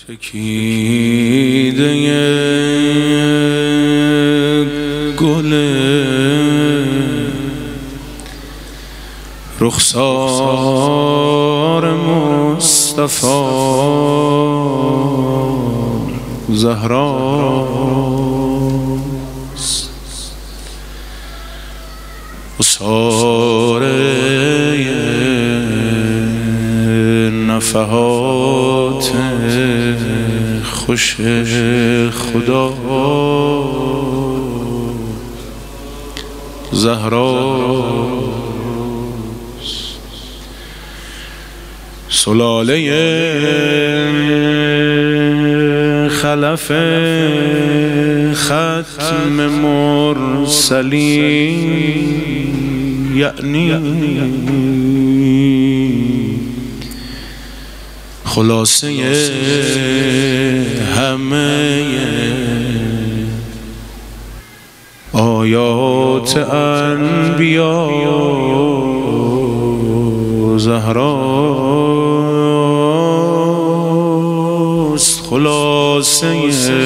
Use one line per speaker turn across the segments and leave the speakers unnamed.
چکیده گل رخسار مصطفی زهراست، اساره نفحات خوش خدا زهراست، سلاله خلف ختم مرسلین، یعنی خلاصه همه آیات انبیا زهراست، خلاصه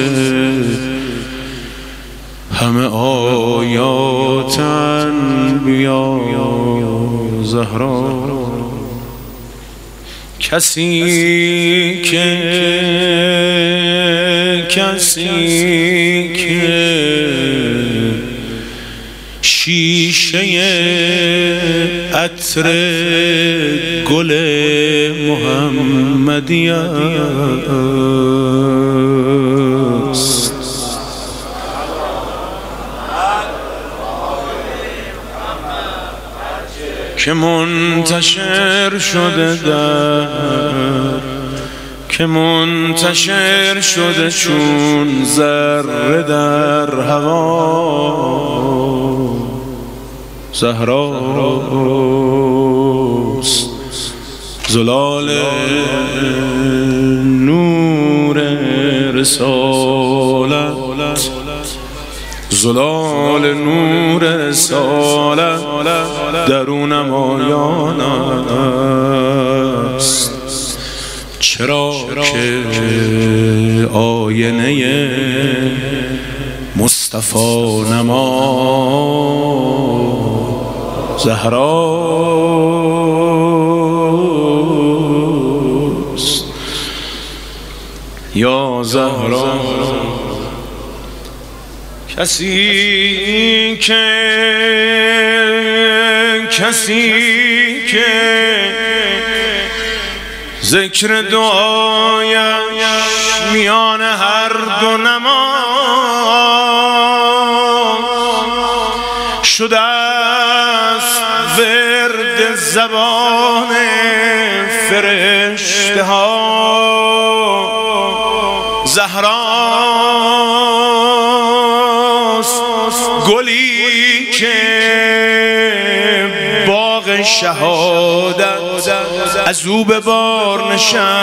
همه آیات انبیا زهراست. کسی که شیشه عطر گل محمدی است، که منتشر شده چون ذره در هوا زهراست، زلال نور رسالت، زلال نور رسالت درون نمایان است، چرا که آینه مصطفی نما زهراست، یا زهرا. کسی که ذکر دعایش میان هر دو نماز شده است ورد زبان فرشته ها زهراست، گلی که باغ شهادت از او به بار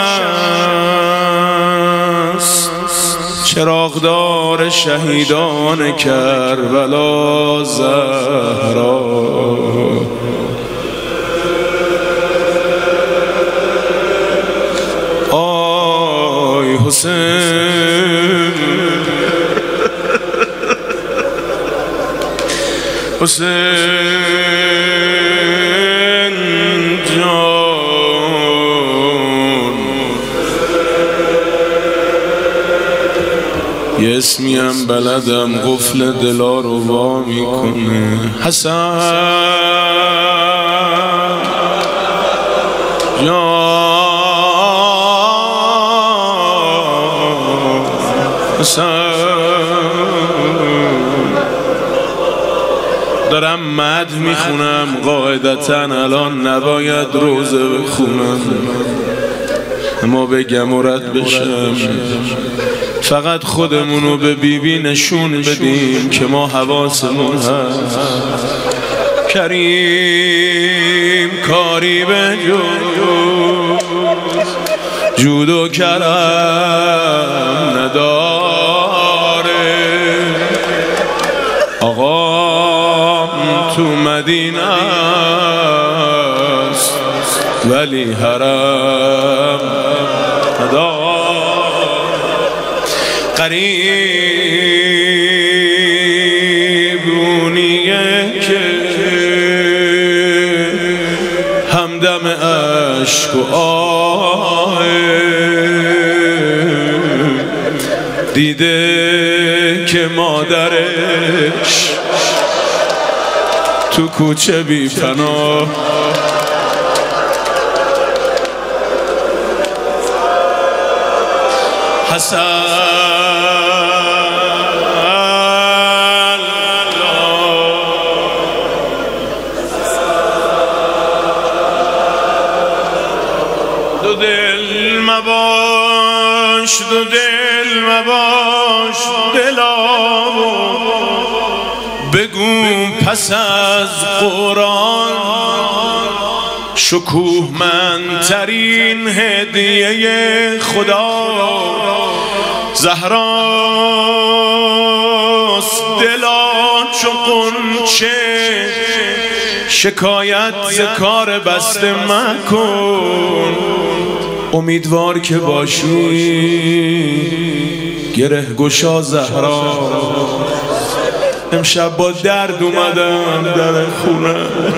نشست، چراغدار شهیدان کربلا زهرا. آی حسین یه اسمیم بلدم قفل دلا رو وا میکنه، حسن حسن. دارم مدح میخونم، قاعدتا الان نباید روزه بخونم، اما بگم و رد بشم، فقط خودمونو به بیبی نشون بدیم که ما حواسمون هست. کریم کاری به جود و کرم نداره، آقام تو مدینه است ولی حرم نداره. غریبونیه که همدم عشق و آه دیده که مادرش تو کوچه بی پناه حسن دو دل مباش دو دل مباش دلا بگو پس از قرآن شکوهمندترین هدیه خدا زهراست. دلا چو غنچه شکایت ز کار بسته مکن، امیدوار که باشی گره گشا زهرا. امشب با درد اومدم در خونه،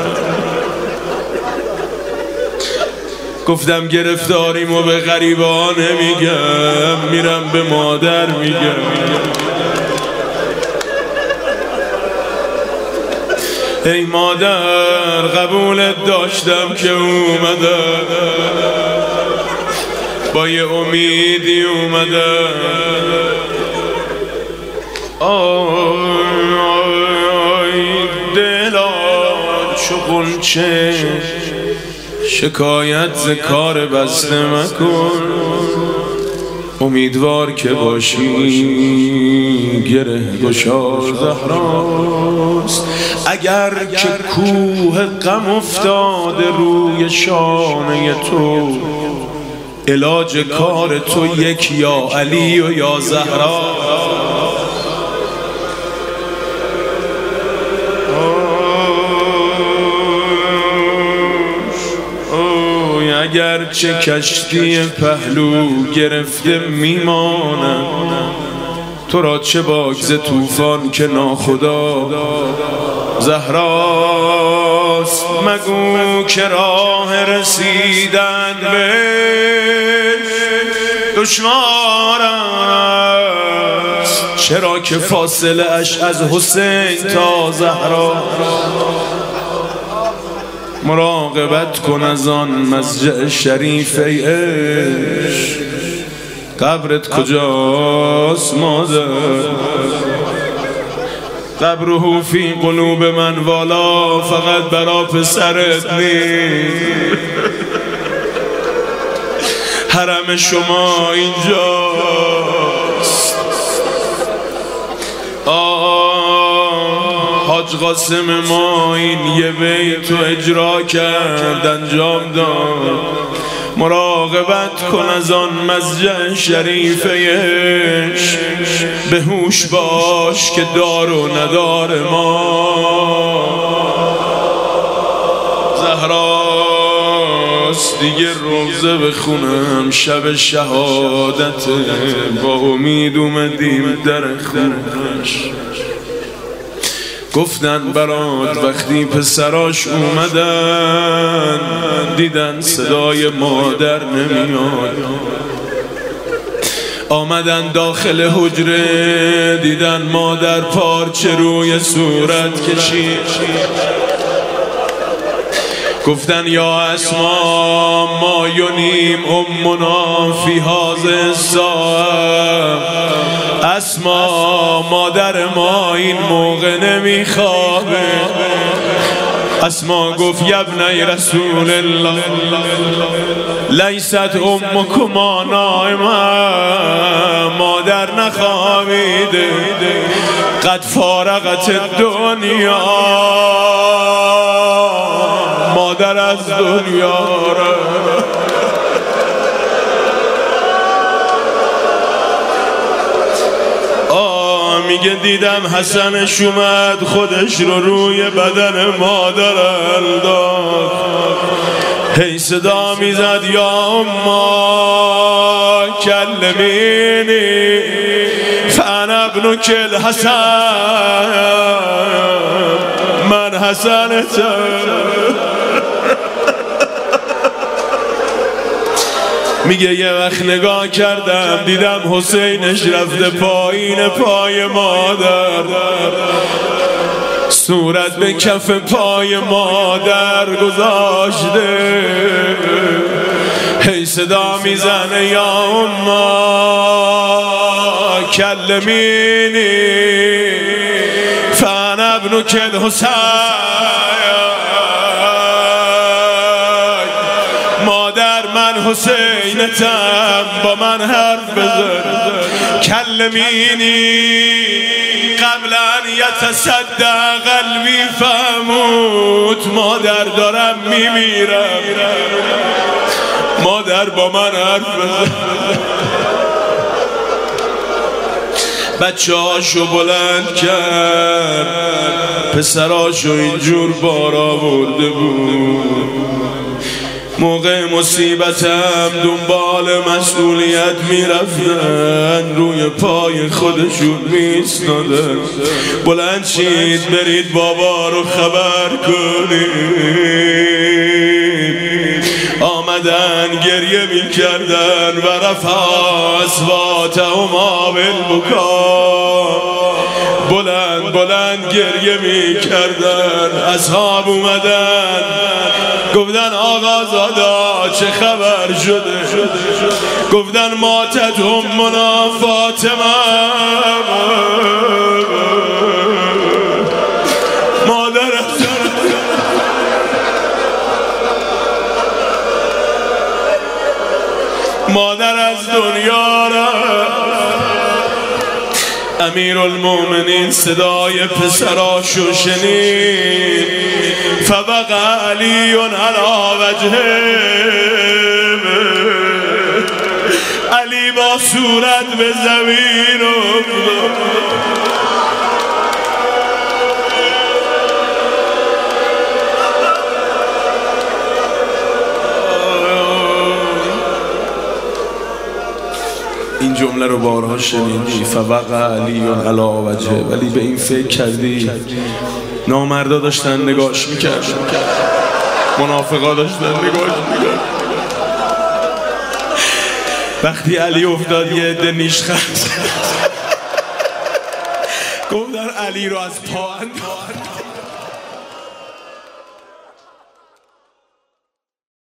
گفتم گرفتاریمو به غریبا نمیگم، میرم به مادر میگم. ای مادر قبولت داشتم که اومدم، با یه امیدی اومدم. آی دلا چو غنچه شکایت ز کار بسته مکن، امیدوار که باشی گره گشا زهراست. اگر که کوه غم افتاده روی شانه تو، علاج کار تو یک یا علی و یا زهرا. اگر چه کشتی پهلو گرفته میمانم، تو را چه باک ز طوفان که ناخدا زهراست. مگو که راه رسیدن به دشوار است، چرا که فاصله اش از حسین تا زهرا. مراقبت کن از آن مسجع شریف ای عشق، قبرت کجاست مادر؟ قبره فی قلوب من والا، فقط برا پسرت نیست. حرم شما اینجاست. حاج قاسم ما این یه بیت رو اجرا کرد، انجام داد. مراقبت کن از آن مسجع شریفش، به هوش باش که دار و ندار ما زهراست. دیگه روزه بخونم شب شهادت، با امید اومدیم در خونش. گفتن برات وقتی پسراش اومدن، دیدن صدای مادر نمیاد. آمدن داخل حجره، دیدن مادر پارچه روی صورت کشید. گفتن یا اسما ما ینیم امنا فی هذه الساعه. اسما مادر ما این موقع نمیخوابه. اسما گفت یبنی رسول الله لیست امکما نائمه. مادر نخوابیده، قد فارقت الدنیا. مادر از دنیا میگه دیدم حسنش اومد، خودش رو روی بدن مادر انداخت. هی صدا میزد یا اما کلمینی. فانا ابنك الحسن من حسنتم. میگه یه وقت نگاه کردم دیدم حسینش رفته پایین پای مادر، صورت به کف پای مادر گذاشته، هی صدا میزنه یا اما کلمینی فانا ابنک الحسین. مادر من حسینتم، با من حرف بزن، کلمینی قبل ان یتصدع قلبی فموت. مادر دارم میمیرم، مادر با من حرف بزن. بچه هاشو بلند کرد، پسراشو اینجور بار آورده بود. موقع مصیبتم دنبال مسئولیت میرفتن، روی پای خودشون میستادن. بلند شید برید بابا رو خبر کنید. آمدن گریه میکردن و رفع اصواتهما بالبکا، بلند بلند گریه میکردن. اصحاب اومدن گفتن آقا زادا چه خبر شده؟ گفتن ماتت امنا فاطمه، مادر از دنیا رفت. امیرالمومنین صدای پسراشو شنید، فبقى علی علی وجهه، علی با صورت به زمین افتاد. این جمله رو بارها شنیدی، فوقع علی علی وجهه، ولی به این فکر کردی نامردا داشتن نگاش میکردن، منافقا داشتن نگاش میکردن. وقتی علی افتاد یه عده نیشخند گفتن علی رو از پا انداختن.